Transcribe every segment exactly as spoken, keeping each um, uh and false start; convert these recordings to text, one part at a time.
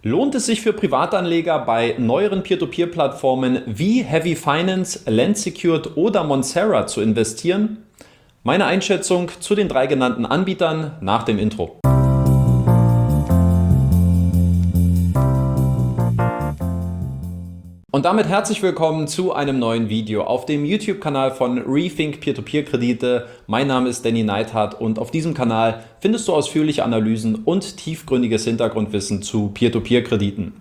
Lohnt es sich für Privatanleger bei neueren Peer-to-Peer-Plattformen wie Heavy Finance, Lend Secured oder Monstera zu investieren? Meine Einschätzung zu den drei genannten Anbietern nach dem Intro. Und damit herzlich willkommen zu einem neuen Video auf dem YouTube-Kanal von Rethink Peer-to-Peer-Kredite. Mein Name ist Danny Neithardt und auf diesem Kanal findest du ausführliche Analysen und tiefgründiges Hintergrundwissen zu Peer-to-Peer-Krediten.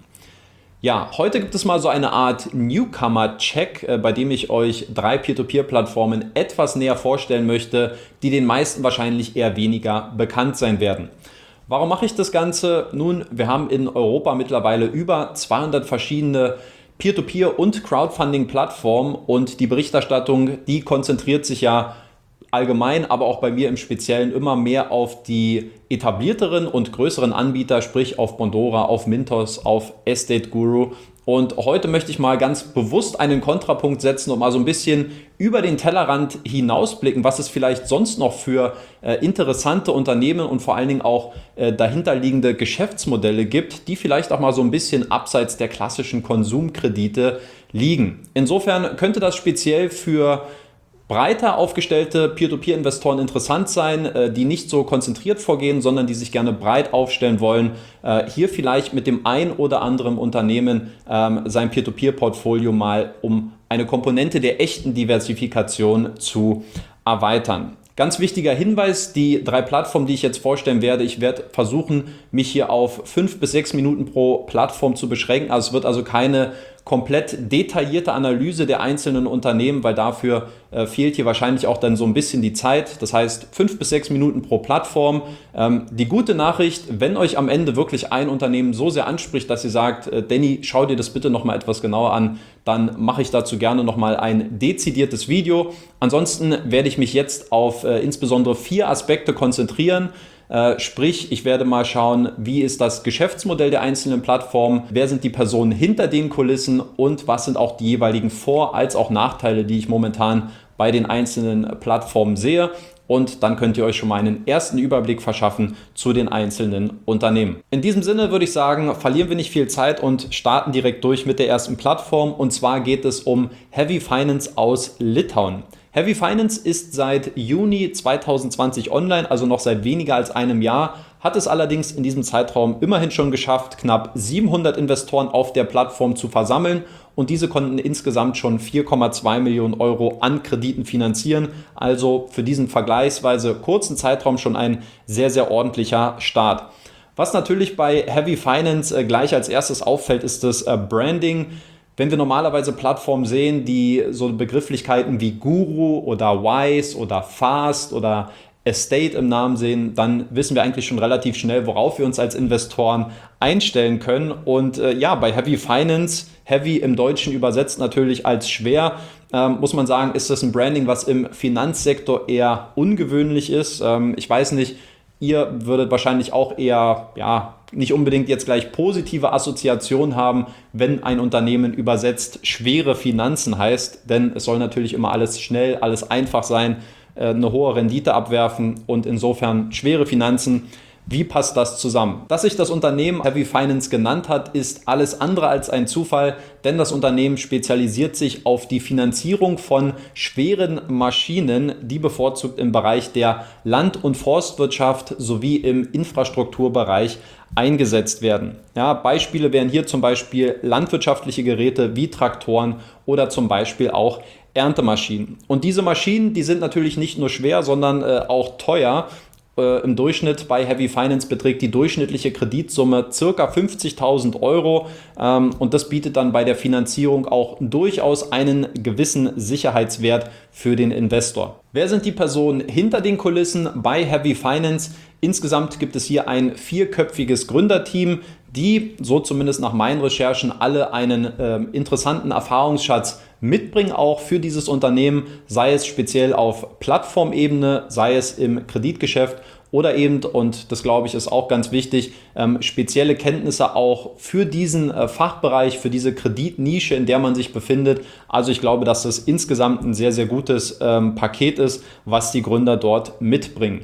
Ja, heute gibt es mal so eine Art Newcomer-Check, bei dem ich euch drei Peer-to-Peer-Plattformen etwas näher vorstellen möchte, die den meisten wahrscheinlich eher weniger bekannt sein werden. Warum mache ich das Ganze? Nun, wir haben in Europa mittlerweile über zweihundert verschiedene Peer-to-Peer- und Crowdfunding-Plattformen und die Berichterstattung, die konzentriert sich ja allgemein, aber auch bei mir im Speziellen immer mehr auf die etablierteren und größeren Anbieter, sprich auf Bondora, auf Mintos, auf Estate Guru. Und heute möchte ich mal ganz bewusst einen Kontrapunkt setzen und mal so ein bisschen über den Tellerrand hinausblicken, was es vielleicht sonst noch für äh, interessante Unternehmen und vor allen Dingen auch äh, dahinterliegende Geschäftsmodelle gibt, die vielleicht auch mal so ein bisschen abseits der klassischen Konsumkredite liegen. Insofern könnte das speziell für breiter aufgestellte Peer-to-Peer-Investoren interessant sein, die nicht so konzentriert vorgehen, sondern die sich gerne breit aufstellen wollen, hier vielleicht mit dem ein oder anderen Unternehmen sein Peer-to-Peer-Portfolio mal um eine Komponente der echten Diversifikation zu erweitern. Ganz wichtiger Hinweis, die drei Plattformen, die ich jetzt vorstellen werde, ich werde versuchen, mich hier auf fünf bis sechs Minuten pro Plattform zu beschränken. Also es wird also keine komplett detaillierte Analyse der einzelnen Unternehmen, weil dafür äh, fehlt hier wahrscheinlich auch dann so ein bisschen die Zeit. Das heißt fünf bis sechs Minuten pro Plattform. Ähm, die gute Nachricht, wenn euch am Ende wirklich ein Unternehmen so sehr anspricht, dass ihr sagt, äh, Danny, schau dir das bitte nochmal etwas genauer an, dann mache ich dazu gerne nochmal ein dezidiertes Video. Ansonsten werde ich mich jetzt auf äh, insbesondere vier Aspekte konzentrieren. Äh, sprich, ich werde mal schauen, wie ist das Geschäftsmodell der einzelnen Plattformen, wer sind die Personen hinter den Kulissen und was sind auch die jeweiligen Vor- als auch Nachteile, die ich momentan bei den einzelnen Plattformen sehe. Und dann könnt ihr euch schon mal einen ersten Überblick verschaffen zu den einzelnen Unternehmen. In diesem Sinne würde ich sagen, verlieren wir nicht viel Zeit und starten direkt durch mit der ersten Plattform. Und zwar geht es um Heavy Finance aus Litauen. Heavy Finance ist seit Juni zweitausendzwanzig online, also noch seit weniger als einem Jahr, hat es allerdings in diesem Zeitraum immerhin schon geschafft, knapp siebenhundert Investoren auf der Plattform zu versammeln und diese konnten insgesamt schon vier Komma zwei Millionen Euro an Krediten finanzieren, also für diesen vergleichsweise kurzen Zeitraum schon ein sehr, sehr ordentlicher Start. Was natürlich bei Heavy Finance gleich als erstes auffällt, ist das Branding. Wenn wir normalerweise Plattformen sehen, die so Begrifflichkeiten wie Guru oder Wise oder Fast oder Estate im Namen sehen, dann wissen wir eigentlich schon relativ schnell, worauf wir uns als Investoren einstellen können. Und äh, ja, bei Heavy Finance, Heavy im Deutschen übersetzt natürlich als schwer, ähm, muss man sagen, ist das ein Branding, was im Finanzsektor eher ungewöhnlich ist. Ähm, ich weiß nicht, ihr würdet wahrscheinlich auch eher, ja, nicht unbedingt jetzt gleich positive Assoziationen haben, wenn ein Unternehmen übersetzt schwere Finanzen heißt, denn es soll natürlich immer alles schnell, alles einfach sein, eine hohe Rendite abwerfen und insofern schwere Finanzen. Wie passt das zusammen? Dass sich das Unternehmen Heavy Finance genannt hat, ist alles andere als ein Zufall, denn das Unternehmen spezialisiert sich auf die Finanzierung von schweren Maschinen, die bevorzugt im Bereich der Land- und Forstwirtschaft sowie im Infrastrukturbereich eingesetzt werden. Ja, Beispiele wären hier zum Beispiel landwirtschaftliche Geräte wie Traktoren oder zum Beispiel auch Erntemaschinen. Und diese Maschinen, die sind natürlich nicht nur schwer, sondern äh, auch teuer. Äh, Im Durchschnitt bei Heavy Finance beträgt die durchschnittliche Kreditsumme ca. fünfzigtausend Euro ähm, und das bietet dann bei der Finanzierung auch durchaus einen gewissen Sicherheitswert für den Investor. Wer sind die Personen hinter den Kulissen bei Heavy Finance? Insgesamt gibt es hier ein vierköpfiges Gründerteam, die, so zumindest nach meinen Recherchen, alle einen äh, interessanten Erfahrungsschatz mitbringen, auch für dieses Unternehmen, sei es speziell auf Plattformebene, sei es im Kreditgeschäft oder eben, und das glaube ich ist auch ganz wichtig, ähm, spezielle Kenntnisse auch für diesen äh, Fachbereich, für diese Kreditnische, in der man sich befindet. Also ich glaube, dass das insgesamt ein sehr, sehr gutes ähm, Paket ist, was die Gründer dort mitbringen.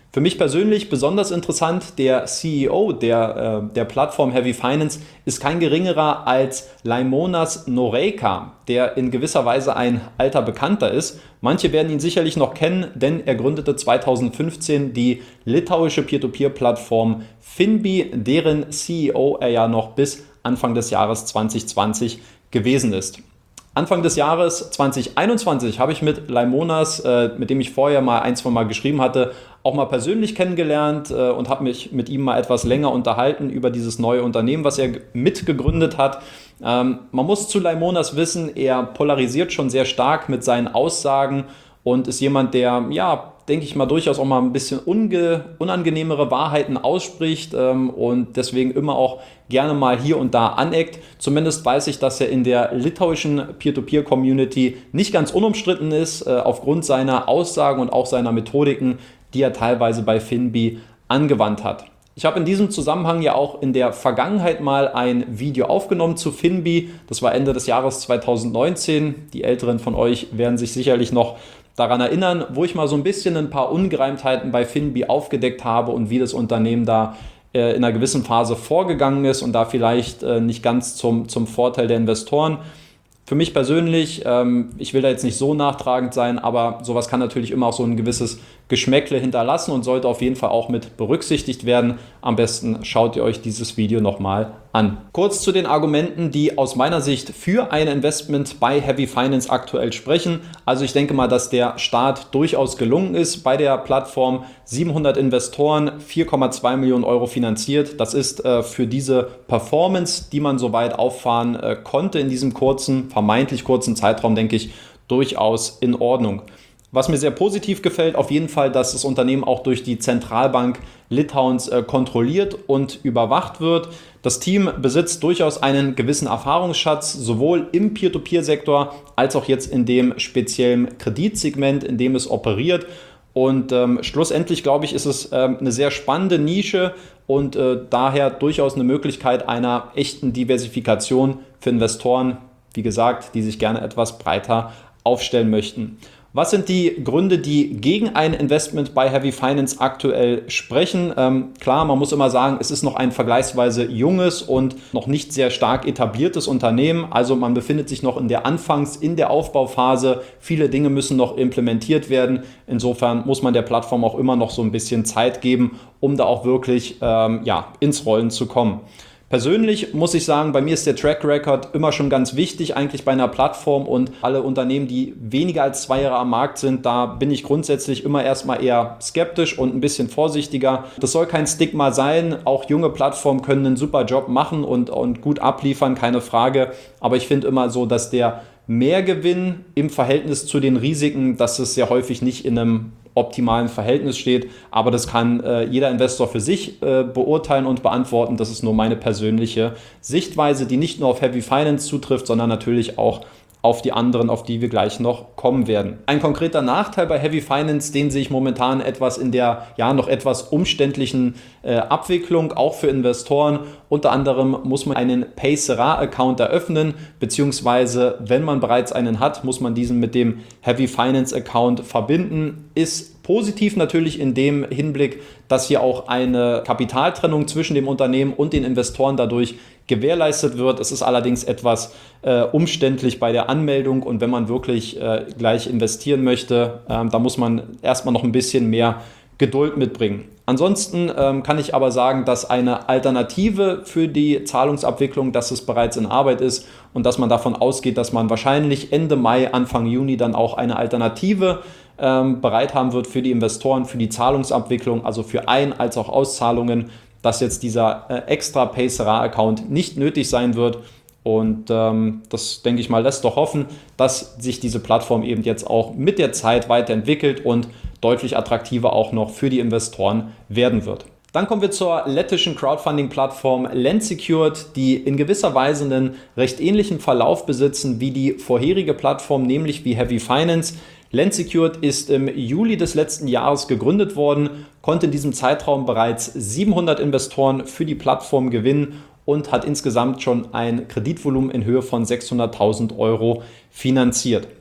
Für mich persönlich besonders interessant, der C E O der, äh, der Plattform Heavy Finance ist kein geringerer als Laimonas Noreika, der in gewisser Weise ein alter Bekannter ist. Manche werden ihn sicherlich noch kennen, denn er gründete zweitausendfünfzehn die litauische Peer-to-Peer-Plattform Finbi, deren C E O er ja noch bis Anfang des Jahres zwanzig zwanzig gewesen ist. Anfang des Jahres zwanzig einundzwanzig habe ich mit Laimonas, äh, mit dem ich vorher mal ein, zwei Mal geschrieben hatte, auch mal persönlich kennengelernt äh, und habe mich mit ihm mal etwas länger unterhalten über dieses neue Unternehmen, was er mitgegründet hat. Ähm, man muss zu Laimonas wissen, er polarisiert schon sehr stark mit seinen Aussagen und ist jemand, der, ja, denke ich mal, durchaus auch mal ein bisschen unge- unangenehmere Wahrheiten ausspricht ähm, und deswegen immer auch gerne mal hier und da aneckt. Zumindest weiß ich, dass er in der litauischen Peer-to-Peer-Community nicht ganz unumstritten ist, äh, aufgrund seiner Aussagen und auch seiner Methodiken, die er teilweise bei Finbi angewandt hat. Ich habe in diesem Zusammenhang ja auch in der Vergangenheit mal ein Video aufgenommen zu Finbi. Das war Ende des Jahres zweitausendneunzehn. Die Älteren von euch werden sich sicherlich noch daran erinnern, wo ich mal so ein bisschen ein paar Ungereimtheiten bei Finbi aufgedeckt habe und wie das Unternehmen da äh, in einer gewissen Phase vorgegangen ist und da vielleicht äh, nicht ganz zum, zum Vorteil der Investoren. Für mich persönlich, ähm, ich will da jetzt nicht so nachtragend sein, aber sowas kann natürlich immer auch so ein gewisses Geschmäckle hinterlassen und sollte auf jeden Fall auch mit berücksichtigt werden. Am besten schaut ihr euch dieses Video nochmal an. Kurz zu den Argumenten, die aus meiner Sicht für ein Investment bei Heavy Finance aktuell sprechen. Also ich denke mal, dass der Start durchaus gelungen ist bei der Plattform. siebenhundert Investoren, vier Komma zwei Millionen Euro finanziert. Das ist äh, für diese Performance, die man so weit auffahren äh, konnte in diesem kurzen, vermeintlich kurzen Zeitraum, denke ich, durchaus in Ordnung. Was mir sehr positiv gefällt, auf jeden Fall, dass das Unternehmen auch durch die Zentralbank Litauens äh, kontrolliert und überwacht wird. Das Team besitzt durchaus einen gewissen Erfahrungsschatz, sowohl im Peer-to-Peer-Sektor als auch jetzt in dem speziellen Kreditsegment, in dem es operiert. Und ähm, schlussendlich, glaube ich, ist es ähm, eine sehr spannende Nische und äh, daher durchaus eine Möglichkeit einer echten Diversifikation für Investoren, wie gesagt, die sich gerne etwas breiter aufstellen möchten. Was sind die Gründe, die gegen ein Investment bei Heavy Finance aktuell sprechen? Ähm, klar, man muss immer sagen, es ist noch ein vergleichsweise junges und noch nicht sehr stark etabliertes Unternehmen. Also man befindet sich noch in der Anfangs-, in der Aufbauphase. Viele Dinge müssen noch implementiert werden. Insofern muss man der Plattform auch immer noch so ein bisschen Zeit geben, um da auch wirklich ähm, ja, ins Rollen zu kommen. Persönlich muss ich sagen, bei mir ist der Track Record immer schon ganz wichtig, eigentlich bei einer Plattform, und alle Unternehmen, die weniger als zwei Jahre am Markt sind, da bin ich grundsätzlich immer erstmal eher skeptisch und ein bisschen vorsichtiger. Das soll kein Stigma sein, auch junge Plattformen können einen super Job machen und, und gut abliefern, keine Frage, aber ich finde immer so, dass der Mehrgewinn im Verhältnis zu den Risiken, dass es sehr häufig nicht in einem optimalen Verhältnis steht, aber das kann äh, jeder Investor für sich äh, beurteilen und beantworten. Das ist nur meine persönliche Sichtweise, die nicht nur auf Heavy Finance zutrifft, sondern natürlich auch auf die anderen, auf die wir gleich noch kommen werden. Ein konkreter Nachteil bei Heavy Finance, den sehe ich momentan etwas in der ja noch etwas umständlichen äh, Abwicklung, auch für Investoren. Unter anderem muss man einen Paysera-Account eröffnen, beziehungsweise wenn man bereits einen hat, muss man diesen mit dem Heavy Finance-Account verbinden. Ist positiv natürlich in dem Hinblick, dass hier auch eine Kapitaltrennung zwischen dem Unternehmen und den Investoren dadurch gewährleistet wird. Es ist allerdings etwas äh, umständlich bei der Anmeldung, und wenn man wirklich äh, gleich investieren möchte, äh, da muss man erstmal noch ein bisschen mehr Geduld mitbringen. Ansonsten ähm, kann ich aber sagen, dass eine Alternative für die Zahlungsabwicklung, dass es bereits in Arbeit ist und dass man davon ausgeht, dass man wahrscheinlich Ende Mai, Anfang Juni dann auch eine Alternative ähm, bereit haben wird für die Investoren, für die Zahlungsabwicklung, also für Ein- als auch Auszahlungen, dass jetzt dieser äh, extra Paysera-Account nicht nötig sein wird. Und ähm, das, denke ich mal, lässt doch hoffen, dass sich diese Plattform eben jetzt auch mit der Zeit weiterentwickelt und deutlich attraktiver auch noch für die Investoren werden wird. Dann kommen wir zur lettischen Crowdfunding-Plattform Lensecured, die in gewisser Weise einen recht ähnlichen Verlauf besitzen wie die vorherige Plattform, nämlich wie Heavy Finance. Lensecured ist im Juli des letzten Jahres gegründet worden, konnte in diesem Zeitraum bereits siebenhundert Investoren für die Plattform gewinnen und hat insgesamt schon ein Kreditvolumen in Höhe von sechshunderttausend Euro finanziert.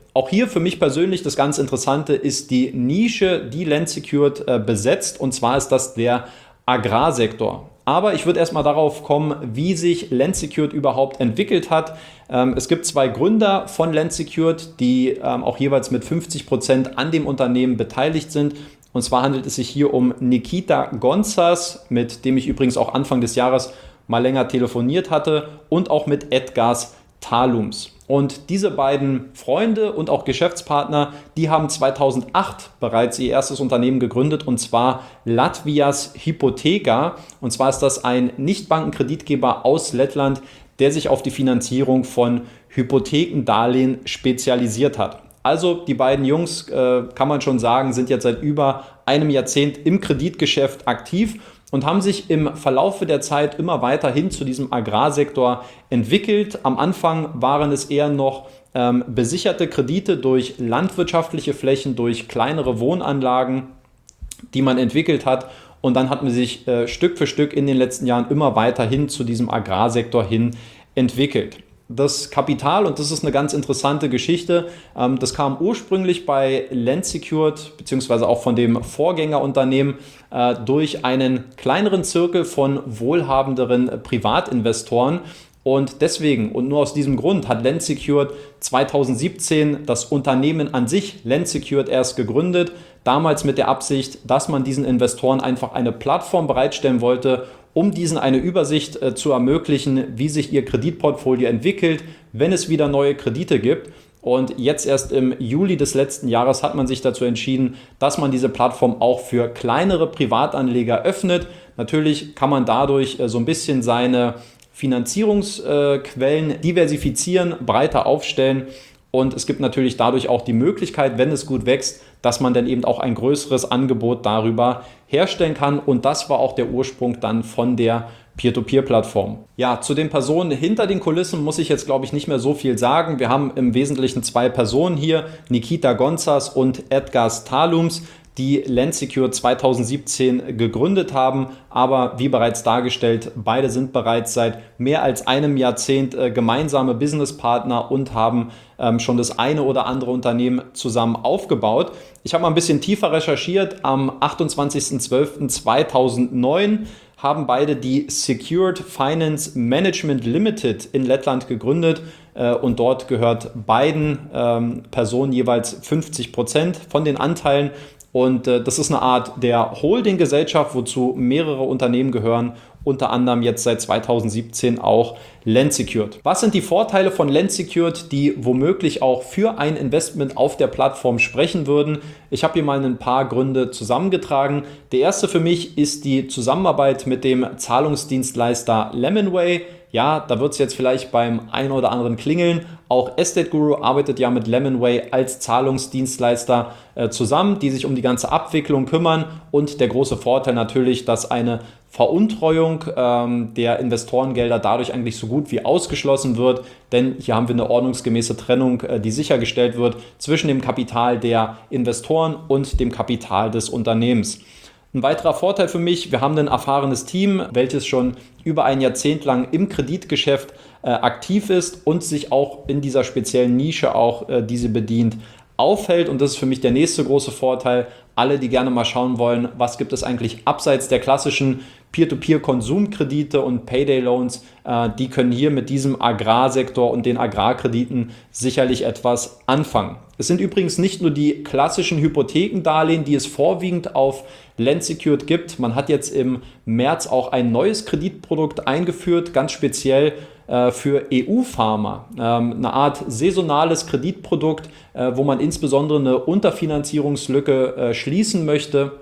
Auch hier für mich persönlich das ganz Interessante ist die Nische, die Lensecured äh, besetzt, und zwar ist das der Agrarsektor. Aber ich würde erstmal darauf kommen, wie sich Lensecured überhaupt entwickelt hat. Ähm, es gibt zwei Gründer von Lensecured, die ähm, auch jeweils mit fünfzig Prozent an dem Unternehmen beteiligt sind. Und zwar handelt es sich hier um Nikita Gonzas, mit dem ich übrigens auch Anfang des Jahres mal länger telefoniert hatte, und auch mit Edgars Talums. Und diese beiden Freunde und auch Geschäftspartner, die haben zweitausendacht bereits ihr erstes Unternehmen gegründet, und zwar Latvias Hypotheka. Und zwar ist das ein Nichtbankenkreditgeber aus Lettland, der sich auf die Finanzierung von Hypothekendarlehen spezialisiert hat. Also die beiden Jungs, äh, kann man schon sagen, sind jetzt seit über einem Jahrzehnt im Kreditgeschäft aktiv und haben sich im Verlaufe der Zeit immer weiter hin zu diesem Agrarsektor entwickelt. Am Anfang waren es eher noch ähm, besicherte Kredite durch landwirtschaftliche Flächen, durch kleinere Wohnanlagen, die man entwickelt hat. Und dann hat man sich äh, Stück für Stück in den letzten Jahren immer weiter hin zu diesem Agrarsektor hin entwickelt. Das Kapital, und das ist eine ganz interessante Geschichte, ähm, das kam ursprünglich bei Lensecured beziehungsweise auch von dem Vorgängerunternehmen äh, durch einen kleineren Zirkel von wohlhabenderen Privatinvestoren. Und deswegen und nur aus diesem Grund hat Lensecured zweitausendsiebzehn das Unternehmen an sich, Lensecured, erst gegründet. Damals mit der Absicht, dass man diesen Investoren einfach eine Plattform bereitstellen wollte, um diesen eine Übersicht äh, zu ermöglichen, wie sich ihr Kreditportfolio entwickelt, wenn es wieder neue Kredite gibt. Und jetzt erst im Juli des letzten Jahres hat man sich dazu entschieden, dass man diese Plattform auch für kleinere Privatanleger öffnet. Natürlich kann man dadurch äh, so ein bisschen seine Finanzierungsquellen äh, diversifizieren, breiter aufstellen. Und es gibt natürlich dadurch auch die Möglichkeit, wenn es gut wächst, dass man dann eben auch ein größeres Angebot darüber herstellen kann. Und das war auch der Ursprung dann von der Peer-to-Peer-Plattform. Ja, zu den Personen hinter den Kulissen muss ich jetzt, glaube ich, nicht mehr so viel sagen. Wir haben im Wesentlichen zwei Personen hier, Nikita Gonzas und Edgars Talums, die Lensecured zweitausendsiebzehn gegründet haben. Aber wie bereits dargestellt, beide sind bereits seit mehr als einem Jahrzehnt äh, gemeinsame Businesspartner und haben ähm, schon das eine oder andere Unternehmen zusammen aufgebaut. Ich habe mal ein bisschen tiefer recherchiert. Am achtundzwanzigsten zwölften zweitausendneun haben beide die Secured Finance Management Limited in Lettland gegründet. Äh, und dort gehört beiden ähm, Personen jeweils fünfzig Prozent von den Anteilen. Und äh, das ist eine Art der Holding-Gesellschaft, wozu mehrere Unternehmen gehören, unter anderem jetzt seit zweitausendsiebzehn auch Lensecured. Was sind die Vorteile von Lensecured, die womöglich auch für ein Investment auf der Plattform sprechen würden? Ich habe hier mal ein paar Gründe zusammengetragen. Der erste für mich ist die Zusammenarbeit mit dem Zahlungsdienstleister Lemonway. Ja, da wird es jetzt vielleicht beim einen oder anderen klingeln. Auch Estate Guru arbeitet ja mit Lemonway als Zahlungsdienstleister äh, zusammen, die sich um die ganze Abwicklung kümmern. Und der große Vorteil natürlich, dass eine Veruntreuung ähm, der Investorengelder dadurch eigentlich so gut wie ausgeschlossen wird. Denn hier haben wir eine ordnungsgemäße Trennung, äh, die sichergestellt wird zwischen dem Kapital der Investoren und dem Kapital des Unternehmens. Ein weiterer Vorteil für mich, wir haben ein erfahrenes Team, welches schon über ein Jahrzehnt lang im Kreditgeschäft äh, aktiv ist und sich auch in dieser speziellen Nische auch äh, diese bedient aufhält. Und das ist für mich der nächste große Vorteil. Alle, die gerne mal schauen wollen, was gibt es eigentlich abseits der klassischen Peer-to-Peer-Konsumkredite und Payday-Loans, äh, die können hier mit diesem Agrarsektor und den Agrarkrediten sicherlich etwas anfangen. Es sind übrigens nicht nur die klassischen Hypothekendarlehen, die es vorwiegend auf Lensecured gibt. Man hat jetzt im März auch ein neues Kreditprodukt eingeführt, ganz speziell äh, für E U-Farmer. Ähm, eine Art saisonales Kreditprodukt, äh, wo man insbesondere eine Unterfinanzierungslücke äh, schließen möchte,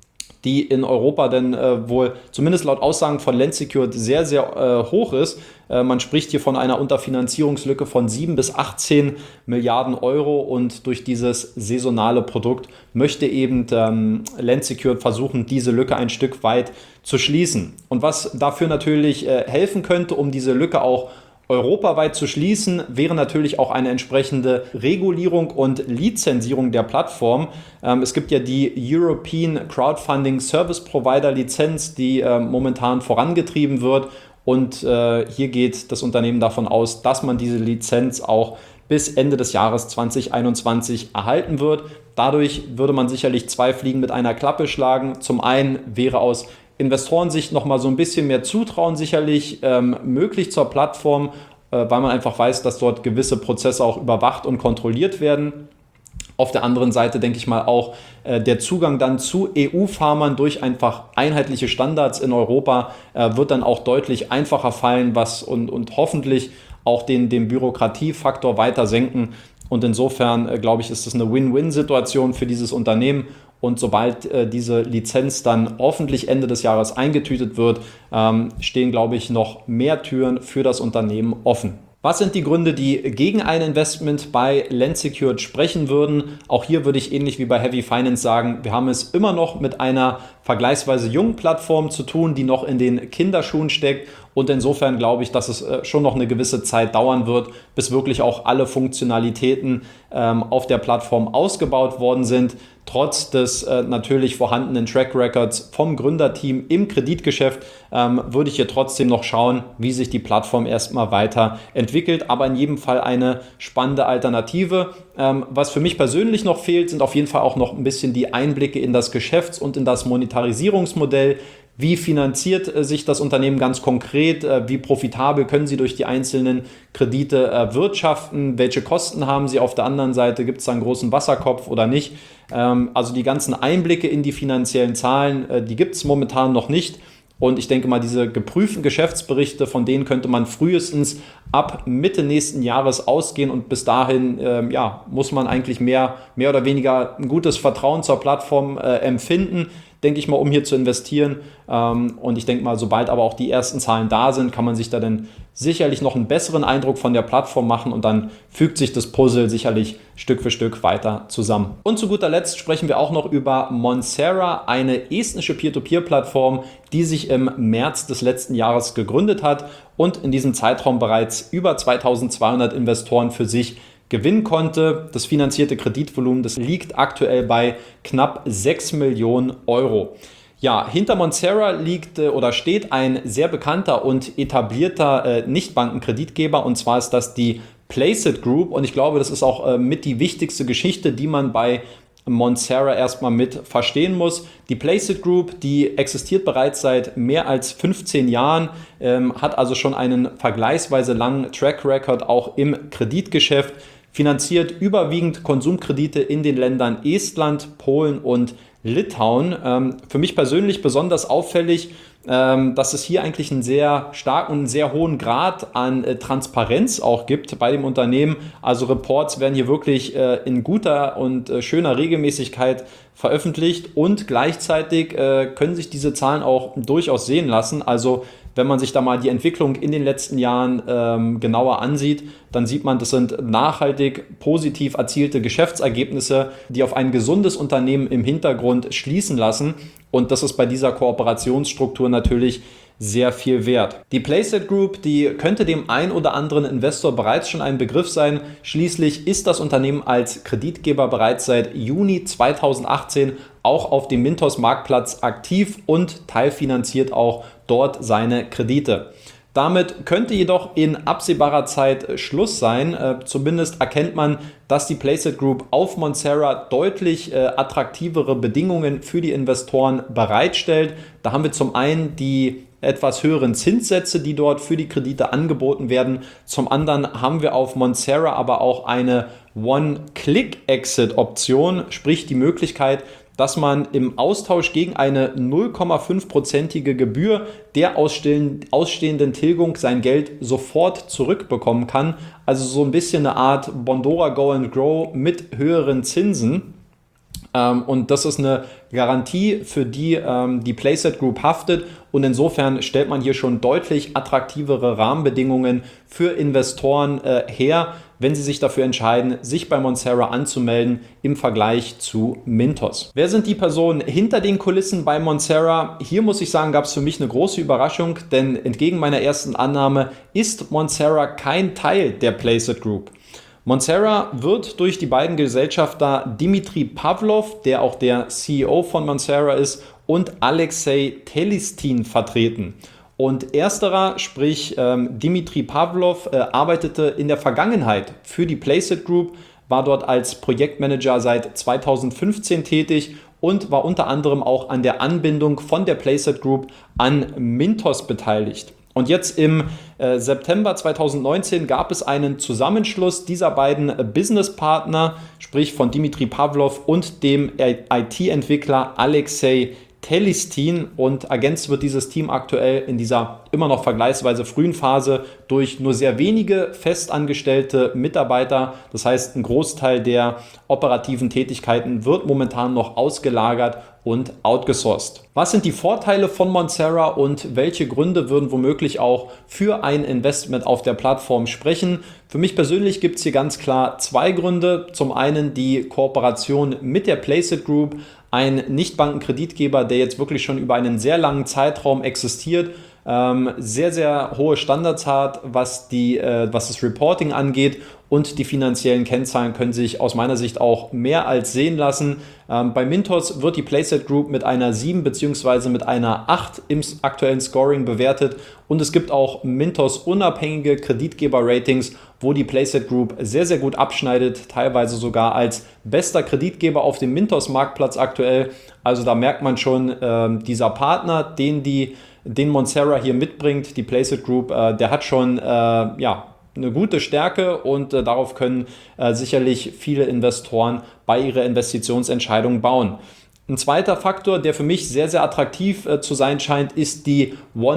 die in Europa denn äh, wohl zumindest laut Aussagen von Lensecured sehr, sehr äh, hoch ist. Äh, man spricht hier von einer Unterfinanzierungslücke von sieben bis achtzehn Milliarden Euro und durch dieses saisonale Produkt möchte eben ähm, Lensecured versuchen, diese Lücke ein Stück weit zu schließen. Und was dafür natürlich äh, helfen könnte, um diese Lücke auch europaweit zu schließen, wäre natürlich auch eine entsprechende Regulierung und Lizenzierung der Plattform. Ähm, es gibt ja die European Crowdfunding Service Provider Lizenz, die äh, momentan vorangetrieben wird. Und äh, hier geht das Unternehmen davon aus, dass man diese Lizenz auch bis Ende des Jahres zwanzig einundzwanzig erhalten wird. Dadurch würde man sicherlich zwei Fliegen mit einer Klappe schlagen. Zum einen wäre aus Investorensicht nochmal so ein bisschen mehr Zutrauen sicherlich ähm, möglich zur Plattform, äh, weil man einfach weiß, dass dort gewisse Prozesse auch überwacht und kontrolliert werden. Auf der anderen Seite denke ich mal auch äh, der Zugang dann zu E U-Farmern durch einfach einheitliche Standards in Europa äh, wird dann auch deutlich einfacher fallen, was und, und hoffentlich auch den, den Bürokratiefaktor weiter senken. Und insofern äh, glaube ich, ist das eine Win-Win-Situation für dieses Unternehmen. Und sobald äh, diese Lizenz dann hoffentlich Ende des Jahres eingetütet wird, ähm, stehen, glaube ich, noch mehr Türen für das Unternehmen offen. Was sind die Gründe, die gegen ein Investment bei Lensecured sprechen würden? Auch hier würde ich ähnlich wie bei Heavy Finance sagen, wir haben es immer noch mit einer vergleichsweise jungen Plattform zu tun, die noch in den Kinderschuhen steckt. Und insofern glaube ich, dass es schon noch eine gewisse Zeit dauern wird, bis wirklich auch alle Funktionalitäten ähm, auf der Plattform ausgebaut worden sind. Trotz des äh, natürlich vorhandenen Track Records vom Gründerteam im Kreditgeschäft ähm, würde ich hier trotzdem noch schauen, wie sich die Plattform erstmal weiterentwickelt. Aber in jedem Fall eine spannende Alternative. Ähm, was für mich persönlich noch fehlt, sind auf jeden Fall auch noch ein bisschen die Einblicke in das Geschäfts- und in das Monetarisierungsmodell. Wie finanziert äh, sich das Unternehmen ganz konkret? Äh, wie profitabel können sie durch die einzelnen Kredite erwirtschaften? Welche Kosten haben sie auf der anderen Seite? Gibt es da einen großen Wasserkopf oder nicht? Ähm, also die ganzen Einblicke in die finanziellen Zahlen, äh, die gibt es momentan noch nicht. Und ich denke mal, diese geprüften Geschäftsberichte, von denen könnte man frühestens ab Mitte nächsten Jahres ausgehen. Und bis dahin ähm, ja, muss man eigentlich mehr, mehr oder weniger ein gutes Vertrauen zur Plattform äh, empfinden, denke ich mal, um hier zu investieren. Ähm, und ich denke mal, sobald aber auch die ersten Zahlen da sind, kann man sich da dann sicherlich noch einen besseren Eindruck von der Plattform machen und dann fügt sich das Puzzle sicherlich Stück für Stück weiter zusammen. Und zu guter Letzt sprechen wir auch noch über Monstera, eine estnische Peer-to-Peer-Plattform, die sich im März des letzten Jahres gegründet hat und in diesem Zeitraum bereits über zweitausendzweihundert Investoren für sich gewinnen konnte. Das finanzierte Kreditvolumen, das liegt aktuell bei knapp sechs Millionen Euro. Ja, hinter Monstera liegt äh, oder steht ein sehr bekannter und etablierter äh, Nichtbankenkreditgeber, und zwar ist das die Placeit Group, und ich glaube, das ist auch äh, mit die wichtigste Geschichte, die man bei Monstera erstmal mit verstehen muss. Die Placeit Group, die existiert bereits seit mehr als fünfzehn Jahren, ähm, hat also schon einen vergleichsweise langen Track Record auch im Kreditgeschäft, finanziert überwiegend Konsumkredite in den Ländern Estland, Polen und Litauen. Ähm, für mich persönlich besonders auffällig, ähm, dass es hier eigentlich einen sehr starken und einen sehr hohen Grad an äh, Transparenz auch gibt bei dem Unternehmen. Also Reports werden hier wirklich äh, in guter und äh, schöner Regelmäßigkeit veröffentlicht, und gleichzeitig äh, können sich diese Zahlen auch durchaus sehen lassen. Also wenn man sich da mal die Entwicklung in den letzten Jahren ähm, genauer ansieht, dann sieht man, das sind nachhaltig positiv erzielte Geschäftsergebnisse, die auf ein gesundes Unternehmen im Hintergrund schließen lassen. Und das ist bei dieser Kooperationsstruktur natürlich sehr viel wert. Die Placeit Group, die könnte dem ein oder anderen Investor bereits schon ein Begriff sein. Schließlich ist das Unternehmen als Kreditgeber bereits seit Juni zweitausendachtzehn auch auf dem Mintos-Marktplatz aktiv und teilfinanziert auch dort seine Kredite. Damit könnte jedoch in absehbarer Zeit Schluss sein. Äh, zumindest erkennt man, dass die Placeit Group auf Monstera deutlich äh, attraktivere Bedingungen für die Investoren bereitstellt. Da haben wir zum einen die etwas höheren Zinssätze, die dort für die Kredite angeboten werden. Zum anderen haben wir auf Monstera aber auch eine One-Click-Exit-Option, sprich die Möglichkeit, dass man im Austausch gegen eine null Komma fünf prozentige Gebühr der ausstehenden Tilgung sein Geld sofort zurückbekommen kann. Also so ein bisschen eine Art Bondora Go and Grow mit höheren Zinsen. Ähm, und das ist eine Garantie, für die ähm, die Placeit Group haftet. Und insofern stellt man hier schon deutlich attraktivere Rahmenbedingungen für Investoren äh, her, wenn sie sich dafür entscheiden, sich bei Monstera anzumelden im Vergleich zu Mintos. Wer sind die Personen hinter den Kulissen bei Monstera? Hier muss ich sagen, gab es für mich eine große Überraschung, denn entgegen meiner ersten Annahme ist Monstera kein Teil der Placeit Group. Monstera wird durch die beiden Gesellschafter Dimitri Pavlov, der auch der C E O von Monstera ist, und Alexei Telistin vertreten. Und ersterer, sprich ähm, Dimitri Pavlov, äh, arbeitete in der Vergangenheit für die Placeit Group, war dort als Projektmanager seit zweitausendfünfzehn tätig und war unter anderem auch an der Anbindung von der Placeit Group an Mintos beteiligt. Und jetzt im äh, September zweitausendneunzehn gab es einen Zusammenschluss dieser beiden äh, Businesspartner, sprich von Dimitri Pavlov und dem I T-Entwickler Alexei Tellistin, und ergänzt wird dieses Team aktuell in dieser immer noch vergleichsweise frühen Phase durch nur sehr wenige festangestellte Mitarbeiter. Das heißt, ein Großteil der operativen Tätigkeiten wird momentan noch ausgelagert und outgesourced. Was sind die Vorteile von Monstera und welche Gründe würden womöglich auch für ein Investment auf der Plattform sprechen? Für mich persönlich gibt es hier ganz klar zwei Gründe. Zum einen die Kooperation mit der Placeit Group, ein Nichtbankenkreditgeber, der jetzt wirklich schon über einen sehr langen Zeitraum existiert, ähm, sehr, sehr hohe Standards hat, was, die, äh, was das Reporting angeht, und die finanziellen Kennzahlen können sich aus meiner Sicht auch mehr als sehen lassen. Ähm, bei Mintos wird die Placeit Group mit einer sieben bzw. mit einer acht im aktuellen Scoring bewertet, und es gibt auch Mintos unabhängige Kreditgeber-Ratings, wo die Placeit Group sehr, sehr gut abschneidet, teilweise sogar als bester Kreditgeber auf dem Mintos-Marktplatz aktuell. Also da merkt man schon, ähm, dieser Partner, den, die, den Monstera hier mitbringt, die Placeit Group, äh, der hat schon äh, ja, eine gute Stärke, und äh, darauf können äh, sicherlich viele Investoren bei ihrer Investitionsentscheidung bauen. Ein zweiter Faktor, der für mich sehr, sehr attraktiv äh, zu sein scheint, ist die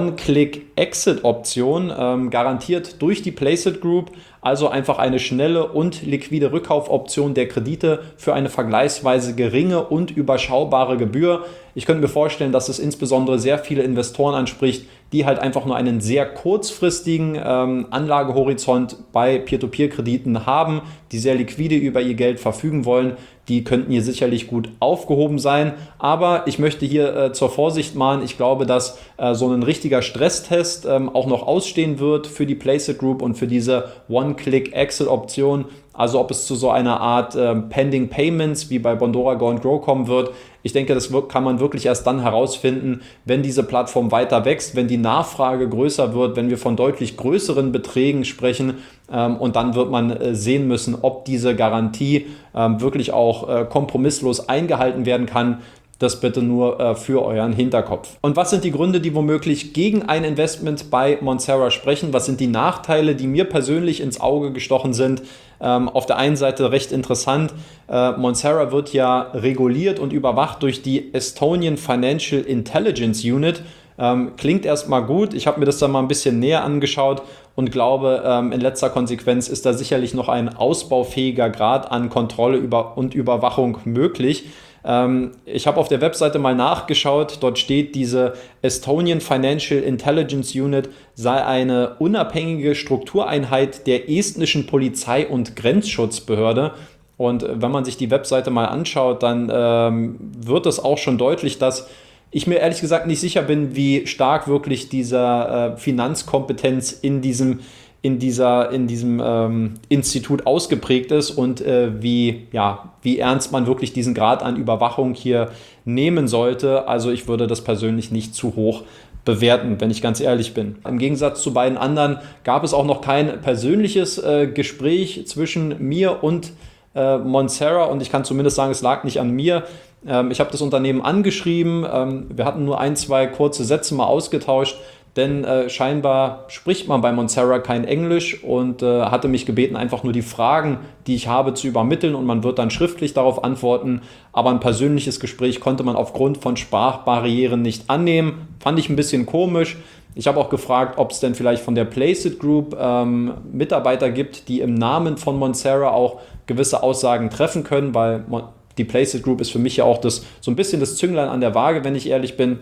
One-Click-Exit-Option, ähm, garantiert durch die Placeit Group, also einfach eine schnelle und liquide Rückkaufoption der Kredite für eine vergleichsweise geringe und überschaubare Gebühr. Ich könnte mir vorstellen, dass es insbesondere sehr viele Investoren anspricht, die halt einfach nur einen sehr kurzfristigen ähm, Anlagehorizont bei Peer-to-Peer-Krediten haben, die sehr liquide über ihr Geld verfügen wollen. Die könnten hier sicherlich gut aufgehoben sein. Aber ich möchte hier äh, zur Vorsicht mahnen. Ich glaube, dass äh, so ein richtiger Stresstest ähm, auch noch ausstehen wird für die Placeit Group und für diese One-Click-Exit-Option. Also ob es zu so einer Art äh, Pending Payments wie bei Bondora Go and Grow kommen wird. Ich denke, das kann man wirklich erst dann herausfinden, wenn diese Plattform weiter wächst, wenn die Nachfrage größer wird, wenn wir von deutlich größeren Beträgen sprechen, ähm, und dann wird man äh, sehen müssen, ob diese Garantie ähm, wirklich auch äh, kompromisslos eingehalten werden kann. Das bitte nur äh, für euren Hinterkopf. Und was sind die Gründe, die womöglich gegen ein Investment bei Monstera sprechen? Was sind die Nachteile, die mir persönlich ins Auge gestochen sind? Ähm, auf der einen Seite recht interessant, äh, Monstera wird ja reguliert und überwacht durch die Estonian Financial Intelligence Unit. Ähm, klingt erstmal gut. Ich habe mir das dann mal ein bisschen näher angeschaut und glaube, ähm, in letzter Konsequenz ist da sicherlich noch ein ausbaufähiger Grad an Kontrolle über und Überwachung möglich. Ähm, ich habe auf der Webseite mal nachgeschaut. Dort steht, diese Estonian Financial Intelligence Unit sei eine unabhängige Struktureinheit der estnischen Polizei- und Grenzschutzbehörde. Und wenn man sich die Webseite mal anschaut, dann ähm, wird es auch schon deutlich, dass ich mir ehrlich gesagt nicht sicher bin, wie stark wirklich diese äh, Finanzkompetenz in diesem, in dieser, in diesem ähm, Institut ausgeprägt ist und äh, wie, ja, wie ernst man wirklich diesen Grad an Überwachung hier nehmen sollte. Also ich würde das persönlich nicht zu hoch bewerten, wenn ich ganz ehrlich bin. Im Gegensatz zu beiden anderen gab es auch noch kein persönliches äh, Gespräch zwischen mir und äh, Monstera, und ich kann zumindest sagen, es lag nicht an mir. Ähm, ich habe das Unternehmen angeschrieben, ähm, wir hatten nur ein, zwei kurze Sätze mal ausgetauscht, denn äh, scheinbar spricht man bei Monstera kein Englisch, und äh, hatte mich gebeten, einfach nur die Fragen, die ich habe, zu übermitteln, und man wird dann schriftlich darauf antworten. Aber ein persönliches Gespräch konnte man aufgrund von Sprachbarrieren nicht annehmen. Fand ich ein bisschen komisch. Ich habe auch gefragt, ob es denn vielleicht von der Placeit Group ähm, Mitarbeiter gibt, die im Namen von Monstera auch gewisse Aussagen treffen können, weil die Placeit Group ist für mich ja auch das, so ein bisschen das Zünglein an der Waage, wenn ich ehrlich bin.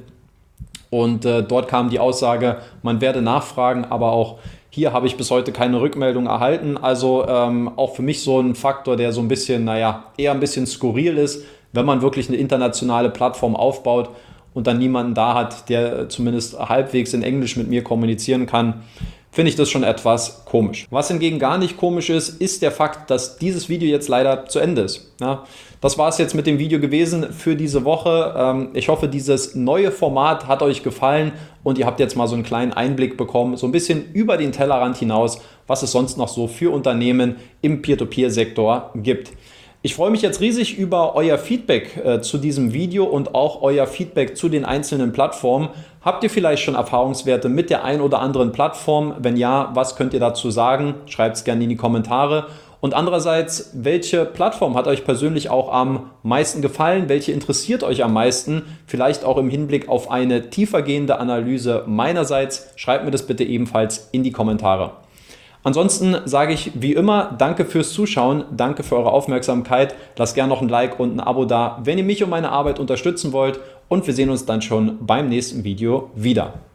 Und äh, dort kam die Aussage, man werde nachfragen, aber auch hier habe ich bis heute keine Rückmeldung erhalten. Also ähm, auch für mich so ein Faktor, der so ein bisschen, naja, eher ein bisschen skurril ist, wenn man wirklich eine internationale Plattform aufbaut und dann niemanden da hat, der zumindest halbwegs in Englisch mit mir kommunizieren kann, finde ich das schon etwas komisch. Was hingegen gar nicht komisch ist, ist der Fakt, dass dieses Video jetzt leider zu Ende ist. Ja, das war es jetzt mit dem Video gewesen für diese Woche. Ich hoffe, dieses neue Format hat euch gefallen und ihr habt jetzt mal so einen kleinen Einblick bekommen, so ein bisschen über den Tellerrand hinaus, was es sonst noch so für Unternehmen im Peer-to-Peer-Sektor gibt. Ich freue mich jetzt riesig über euer Feedback äh, zu diesem Video und auch euer Feedback zu den einzelnen Plattformen. Habt ihr vielleicht schon Erfahrungswerte mit der ein oder anderen Plattform? Wenn ja, was könnt ihr dazu sagen? Schreibt es gerne in die Kommentare. Und andererseits, welche Plattform hat euch persönlich auch am meisten gefallen? Welche interessiert euch am meisten? Vielleicht auch im Hinblick auf eine tiefergehende Analyse meinerseits. Schreibt mir das bitte ebenfalls in die Kommentare. Ansonsten sage ich wie immer, danke fürs Zuschauen, danke für eure Aufmerksamkeit. Lasst gerne noch ein Like und ein Abo da, wenn ihr mich und meine Arbeit unterstützen wollt. Und wir sehen uns dann schon beim nächsten Video wieder.